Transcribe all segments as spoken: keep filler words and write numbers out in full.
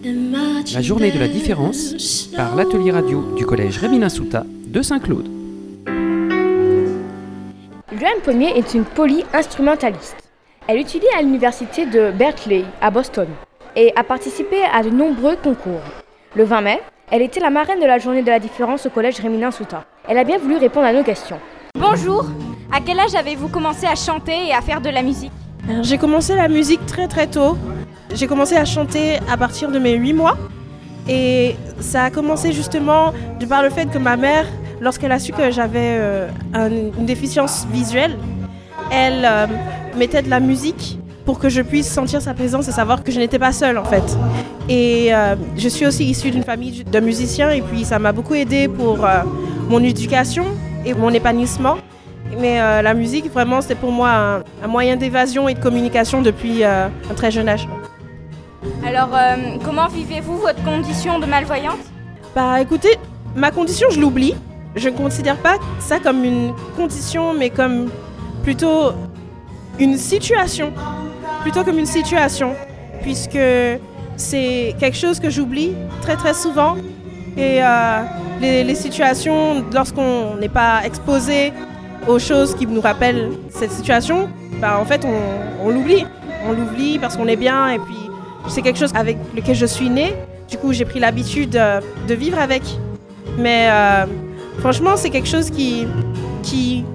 La journée de la différence par l'atelier radio du collège Rémina Souta de Saint-Claude. Joanne Pommier est une poly-instrumentaliste. Elle étudie à l'université de Berkeley à Boston et a participé à de nombreux concours. Le vingt mai, elle était la marraine de la journée de la différence au collège Rémina Souta. Elle a bien voulu répondre à nos questions. Bonjour, à quel âge avez-vous commencé à chanter et à faire de la musique ? Alors, j'ai commencé la musique très très tôt. J'ai commencé à chanter à partir de mes huit mois. Et ça a commencé justement de par le fait que ma mère, lorsqu'elle a su que j'avais euh, un, une déficience visuelle, elle euh, mettait de la musique pour que je puisse sentir sa présence et savoir que je n'étais pas seule en fait. Et euh, je suis aussi issue d'une famille de musiciens et puis ça m'a beaucoup aidée pour euh, mon éducation et mon épanouissement. Mais euh, la musique, vraiment, c'était pour moi un, un moyen d'évasion et de communication depuis euh, un très jeune âge. Alors, euh, comment vivez-vous votre condition de malvoyante ? Bah écoutez, ma condition, je l'oublie. Je ne considère pas ça comme une condition, mais comme plutôt une situation. Plutôt comme une situation, puisque c'est quelque chose que j'oublie très très souvent. Et euh, les, les situations, lorsqu'on n'est pas exposé aux choses qui nous rappellent cette situation, bah en fait on, on l'oublie. On l'oublie parce qu'on est bien et puis c'est quelque chose avec lequel je suis née. Du coup j'ai pris l'habitude de, de vivre avec. Mais euh, franchement c'est quelque chose qui, qui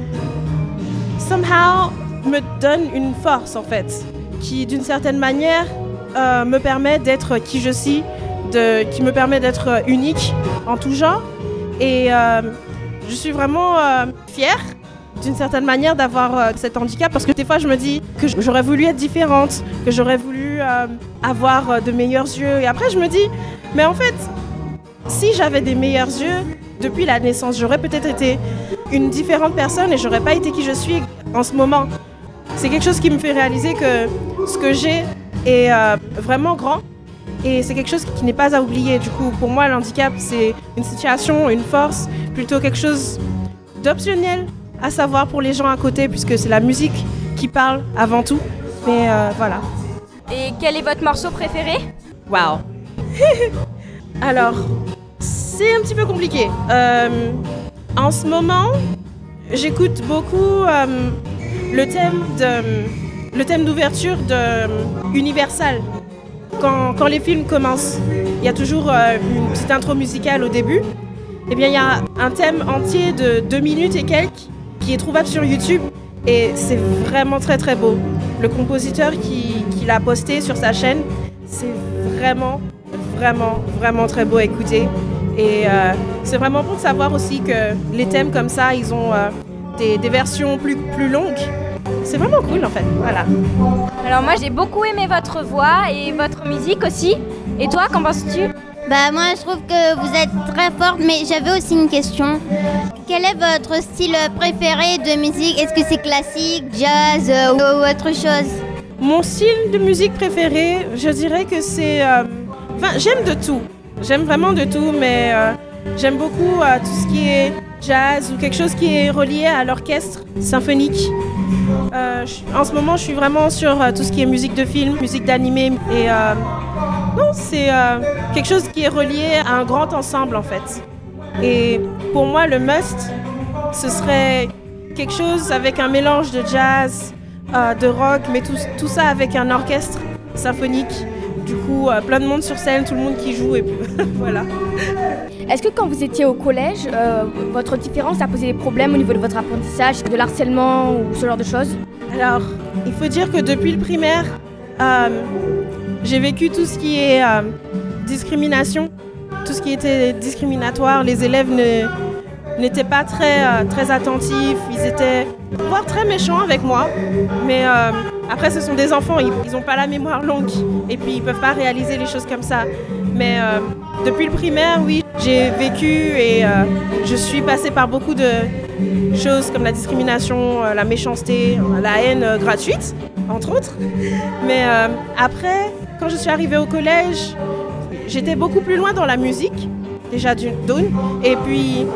somehow me donne une force en fait, qui d'une certaine manière euh, me permet d'être qui je suis, de, qui me permet d'être unique en tout genre. Et euh, je suis vraiment euh, fière d'une certaine manière d'avoir euh, cet handicap parce que des fois je me dis que j'aurais voulu être différente, que j'aurais voulu euh, avoir euh, de meilleurs yeux. Et après je me dis, mais en fait, si j'avais des meilleurs yeux depuis la naissance, j'aurais peut-être été une différente personne et j'aurais pas été qui je suis en ce moment. C'est quelque chose qui me fait réaliser que ce que j'ai est euh, vraiment grand et c'est quelque chose qui n'est pas à oublier. Du coup, pour moi, le handicap, c'est une situation, une force, plutôt quelque chose d'optionnel à savoir pour les gens à côté puisque c'est la musique qui parle avant tout. Mais euh, voilà. Et quel est votre morceau préféré ? Wow. Alors, c'est un petit peu compliqué. Euh, en ce moment, j'écoute beaucoup euh, le thème de, le thème d'ouverture de Universal. Quand, quand les films commencent, il y a toujours euh, une petite intro musicale au début. Eh bien, il y a un thème entier de deux minutes et quelques qui est trouvable sur YouTube et c'est vraiment très très beau. Le compositeur qui, qui l'a posté sur sa chaîne, c'est vraiment, vraiment, vraiment très beau à écouter. Et euh, c'est vraiment bon de savoir aussi que les thèmes comme ça, ils ont euh, des, des versions plus, plus longues. C'est vraiment cool en fait, voilà. Alors moi j'ai beaucoup aimé votre voix et votre musique aussi. Et toi, qu'en penses-tu ? Bah moi je trouve que vous êtes très forte, mais j'avais aussi une question. Quel est votre style préféré de musique ? Est-ce que c'est classique, jazz euh, ou autre chose ? Mon style de musique préféré, je dirais que c'est... Euh... Enfin, j'aime de tout. J'aime vraiment de tout, mais euh, j'aime beaucoup euh, tout ce qui est jazz ou quelque chose qui est relié à l'orchestre symphonique. Euh, je, en ce moment, je suis vraiment sur euh, tout ce qui est musique de film, musique d'animé. Et euh, non, c'est euh, quelque chose qui est relié à un grand ensemble en fait. Et pour moi, le must, ce serait quelque chose avec un mélange de jazz, euh, de rock, mais tout, tout ça avec un orchestre symphonique. Du coup, euh, plein de monde sur scène, tout le monde qui joue et puis voilà. Est-ce que quand vous étiez au collège, euh, votre différence a posé des problèmes au niveau de votre apprentissage, de l'harcèlement ou ce genre de choses ? Alors, il faut dire que depuis le primaire, euh, j'ai vécu tout ce qui est euh, discrimination, tout ce qui était discriminatoire. Les élèves ne, n'étaient pas très, euh, très attentifs, ils étaient voire très méchants avec moi. Mais euh, après, ce sont des enfants, ils n'ont pas la mémoire longue et puis ils ne peuvent pas réaliser les choses comme ça. Mais euh, depuis le primaire, oui, j'ai vécu et euh, je suis passée par beaucoup de choses comme la discrimination, euh, la méchanceté, la haine euh, gratuite, entre autres. Mais euh, après, quand je suis arrivée au collège, j'étais beaucoup plus loin dans la musique, déjà d'une, et puis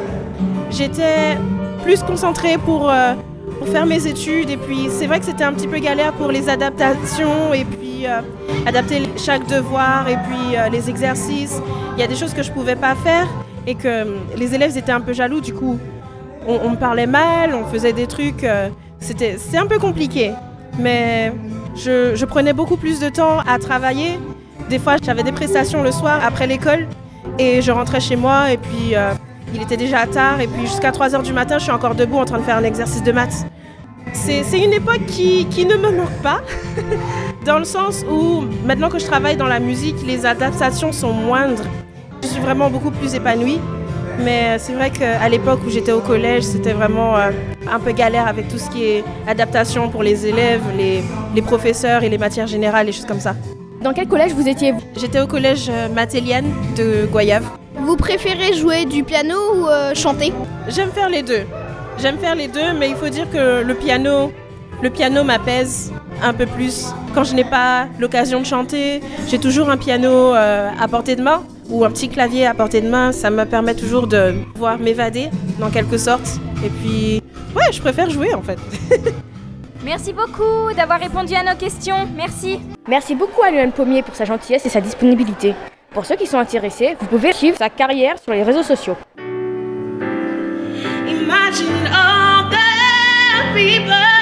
j'étais plus concentrée pour, euh, pour faire mes études. Et puis c'est vrai que c'était un petit peu galère pour les adaptations et puis aussi euh, adapter chaque devoir et puis euh, les exercices. Il y a des choses que je ne pouvais pas faire et que euh, les élèves étaient un peu jaloux. Du coup, on, on me parlait mal, on faisait des trucs. Euh, c'était, c'était un peu compliqué. Mais je, je prenais beaucoup plus de temps à travailler. Des fois, j'avais des prestations le soir après l'école et je rentrais chez moi et puis euh, il était déjà tard. Et puis jusqu'à trois heures du matin, je suis encore debout en train de faire un exercice de maths. C'est, c'est une époque qui, qui ne me manque pas, dans le sens où maintenant que je travaille dans la musique, les adaptations sont moindres. Je suis vraiment beaucoup plus épanouie, mais c'est vrai qu'à l'époque où j'étais au collège, c'était vraiment euh, un peu galère avec tout ce qui est adaptation pour les élèves, les, les professeurs et les matières générales, les choses comme ça. Dans quel collège vous étiez? J'étais au collège Mathélienne de Goyave. Vous préférez jouer du piano ou euh, chanter? J'aime faire les deux. J'aime faire les deux, mais il faut dire que le piano, le piano m'apaise un peu plus. Quand je n'ai pas l'occasion de chanter, j'ai toujours un piano euh, à portée de main ou un petit clavier à portée de main. Ça me permet toujours de pouvoir m'évader, dans quelque sorte. Et puis, ouais, je préfère jouer en fait. Merci beaucoup d'avoir répondu à nos questions. Merci. Merci beaucoup à Lionel Pommier pour sa gentillesse et sa disponibilité. Pour ceux qui sont intéressés, vous pouvez suivre sa carrière sur les réseaux sociaux. Imagine all the people